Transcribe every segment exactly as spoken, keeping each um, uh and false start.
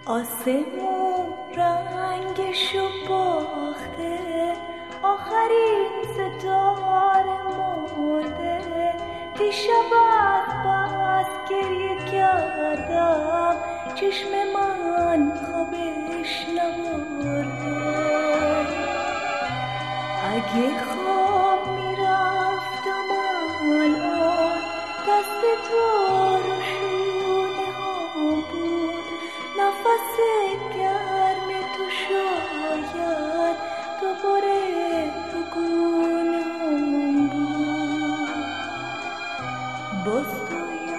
آسمون رنگشو باخته، آخرین ستاره مرده. دیشب از بس گریه کردم، چشم من خوابش نبرده. اگه خواب میرفتم الان، دست تو رو شونه هم بود. نفس گرم تو شاید دوباره رو گونه هم بود. باز تو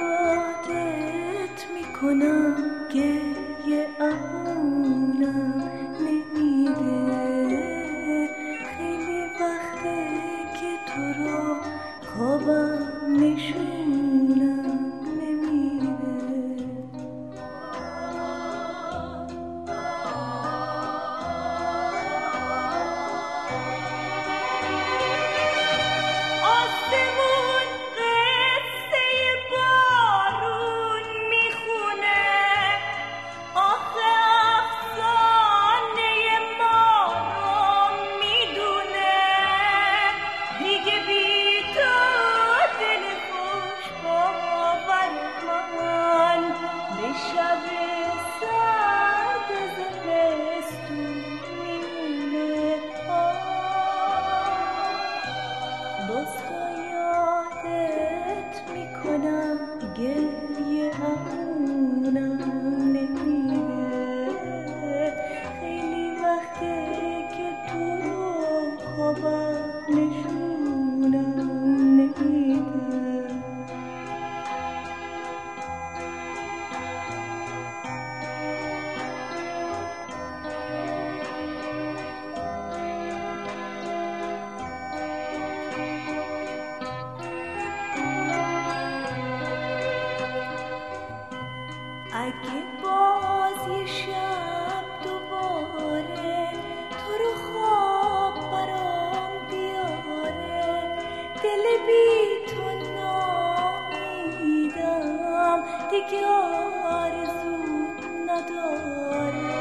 یادت میکنم، گریه امونم نمیده. خیلی وقته که تو رو خوابم نشونم نمیده. آسمون قصه بارون میخونه، آخه افسانه ما رو میدونه. دیگه بی تو دل خوش باور من به شب سرد زمستون میمونه. باز تا یادت میکنم، گریه همونم نمیده. خیلی وقته که تو رو خوابم نشونم نمیده. اگه باز یه شب دوباره تو رو خواب برام بیاره، دل بی تو نامیدم دیگه آرزو نداره.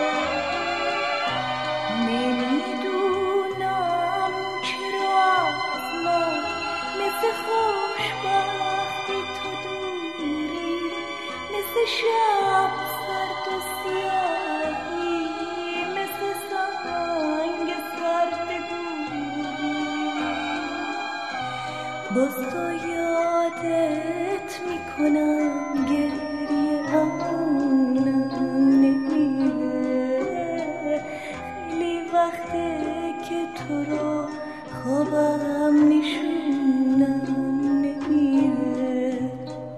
نمیدونم چرا از من مثل خوشبختی تو دوری، مثل شب سرد و سیاهی، مثل سنگ سرد گوری. باز تو یادت میکنم، گریه امونم نمیده. خیلی وقته که تو رو خوابم نشونم نمیده.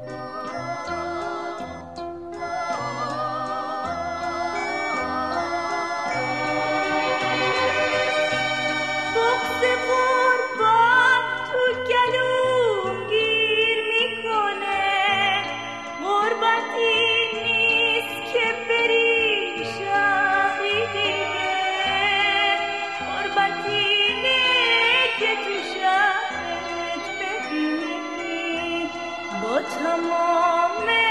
بغض غربت تو گلوم گیر میکنه. غربتی نیست که بری شهری دیگه. غربتی اینه که تو شهرت ببینی با تمام